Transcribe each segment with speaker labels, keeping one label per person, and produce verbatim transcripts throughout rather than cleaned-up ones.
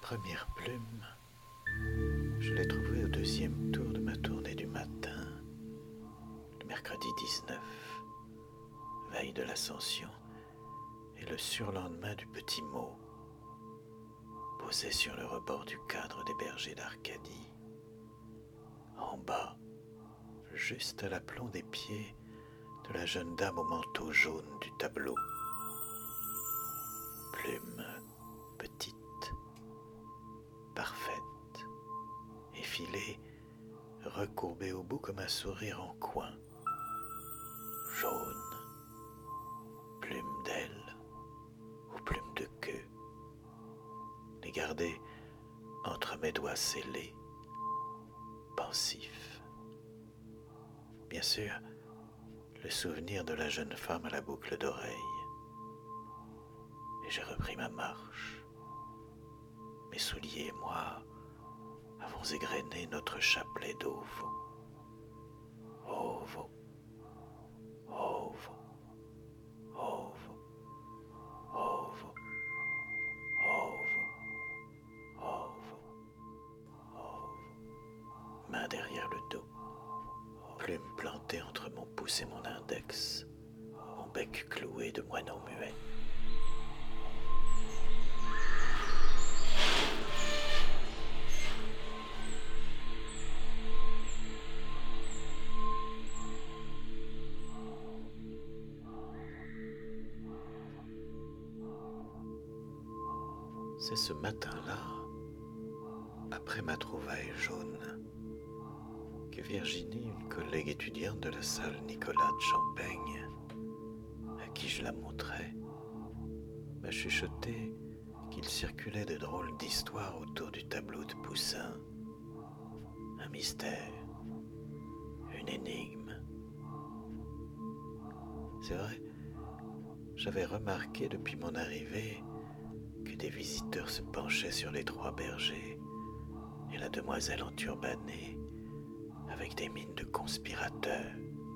Speaker 1: première plume, je l'ai trouvée au deuxième tour de ma tournée du matin, le mercredi dix-neuf, veille de l'Ascension, et le surlendemain du petit mot, posé sur le rebord du cadre des bergers d'Arcadie. En bas, juste à l'aplomb des pieds de la jeune dame au manteau jaune du tableau. Plume petite, parfaite, effilée, recourbée au bout comme un sourire en coin. Jaune, plume d'aile ou plume de queue. Les garder entre mes doigts scellés, pensifs. Bien sûr, le souvenir de la jeune femme à la boucle d'oreille. Et j'ai repris ma marche. Mes souliers et moi avons égrené notre chapelet d'Auvo. Ovo, Ovo, Ovo, Ovo, Ovo, Ovo, Ovo. Main derrière le dos, plume plantée entre mon pouce et mon index, mon bec cloué de moineau muet. C'est ce matin-là, après ma trouvaille jaune, que Virginie, une collègue étudiante de la salle Nicolas de Champaigne, à qui je la montrais, m'a chuchoté qu'il circulait de drôles d'histoires autour du tableau de Poussin. Un mystère, une énigme. C'est vrai, j'avais remarqué depuis mon arrivée que des visiteurs se penchaient sur les trois bergers et la demoiselle enturbanée avec des mines de conspirateurs,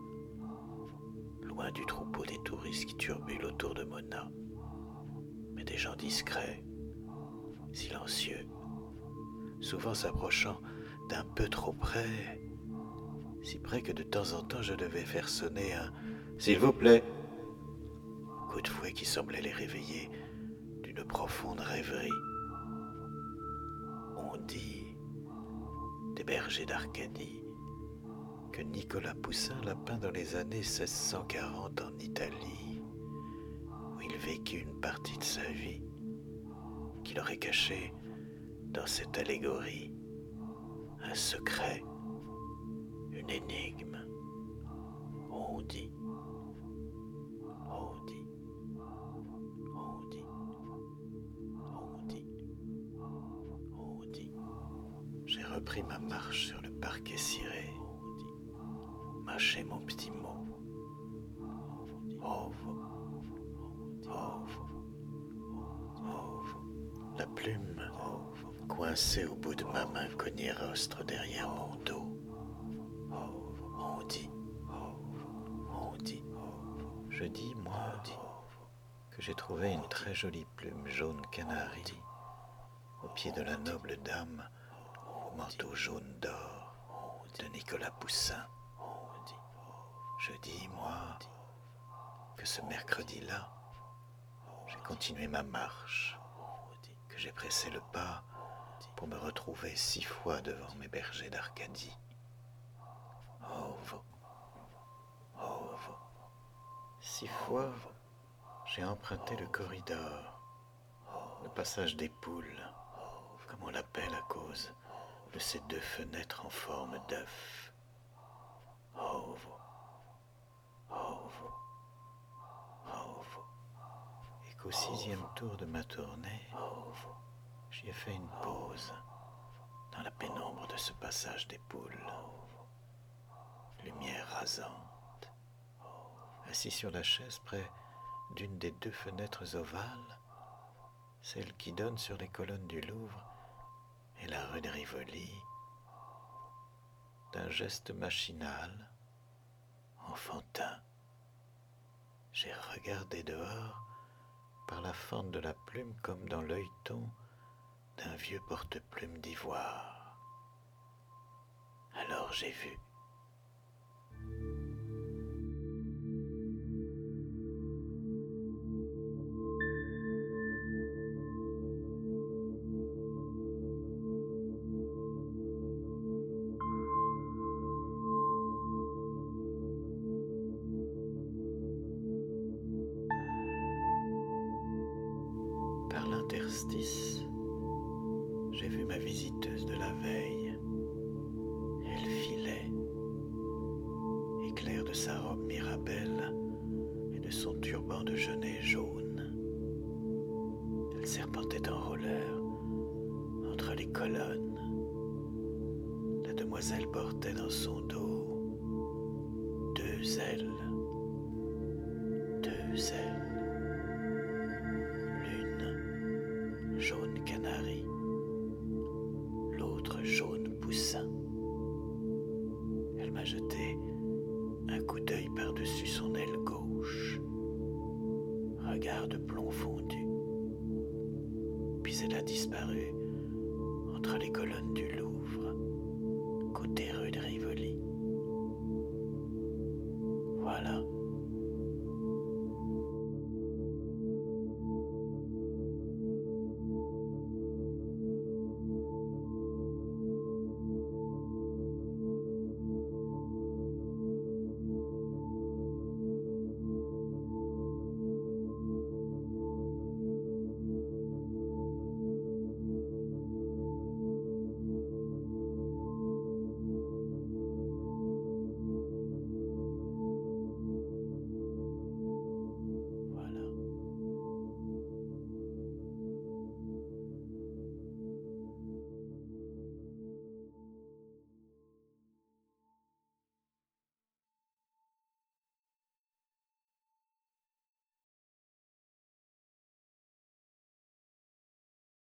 Speaker 1: loin du troupeau des touristes qui turbulent autour de Mona, mais des gens discrets, silencieux, souvent s'approchant d'un peu trop près, si près que de temps en temps je devais faire sonner un « S'il vous plaît » coup de fouet qui semblait les réveiller d'une profonde rêverie. On dit des bergers d'Arcadie que Nicolas Poussin l'a peint dans les années seize cent quarante en Italie, où il vécut une partie de sa vie, qu'il aurait caché dans cette allégorie un secret, une énigme. On dit, on dit, on dit, on dit, on dit. J'ai repris ma marche sur le parquet ciré, mâché mon petit mot. Ovo, ovo, ovo. La plume, coincée au bout de ma main, cognait rostre derrière mon dos. On dit, on dit, je dis, moi, que j'ai trouvé une très jolie plume jaune canari au pied de la noble dame au manteau jaune d'or de Nicolas Poussin. Je dis, moi, que ce mercredi-là, j'ai continué ma marche, que j'ai pressé le pas pour me retrouver six fois devant mes bergers d'Arcadie. Ovo, ovo. Six fois, j'ai emprunté le corridor, le passage des poules, comme on l'appelle à cause de ces deux fenêtres en forme d'œuf. Ovo, ovo, ovo. Et qu'au sixième tour de ma tournée, j'y ai fait une pause dans la pénombre de ce passage des poules. Lumière rasante, assis sur la chaise près d'une des deux fenêtres ovales, celle qui donne sur les colonnes du Louvre et la rue de Rivoli, d'un geste machinal, enfantin, j'ai regardé dehors par la fente de la plume comme dans l'œilleton d'un vieux porte-plume d'ivoire. Alors j'ai vu. Par l'interstice, j'ai vu ma visiteuse de la veille. Elle filait, éclair de sa robe Mirabelle et de son turban de genêt jaune. Elle serpentait en roller entre les colonnes. La demoiselle portait dans son dos deux ailes, deux ailes. Jaune canari, l'autre jaune poussin. Elle m'a jeté un coup d'œil par-dessus son aile gauche, regard de plomb fondu, puis elle a disparu entre les colonnes du Louvre.